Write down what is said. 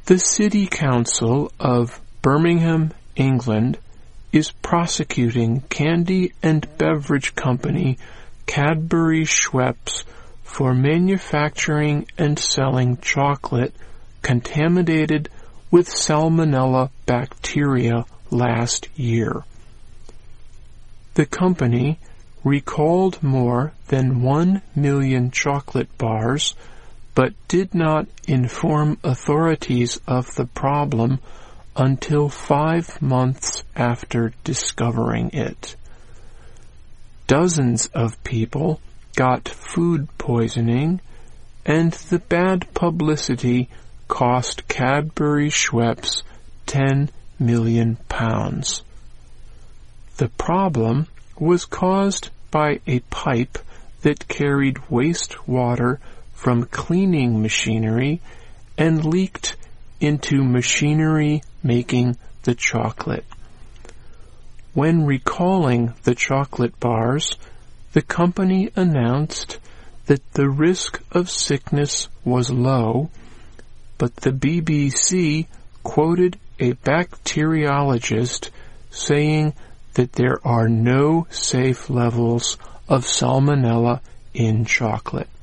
The City Council of Birmingham, England, is prosecuting candy and beverage company Cadbury Schweppes for manufacturing and selling chocolate contaminated with Salmonella bacteria last year. The company recalled more than 1 million chocolate bars, but did not inform authorities of the problem until 5 months after discovering it. Dozens of people got food poisoning, and the bad publicity cost Cadbury Schweppes £10 million. The problem was caused by a pipe that carried wastewater from cleaning machinery and leaked into machinery making the chocolate. When recalling the chocolate bars, the company announced that the risk of sickness was low, but the BBC quoted a bacteriologist saying that there are no safe levels of Salmonella in chocolate.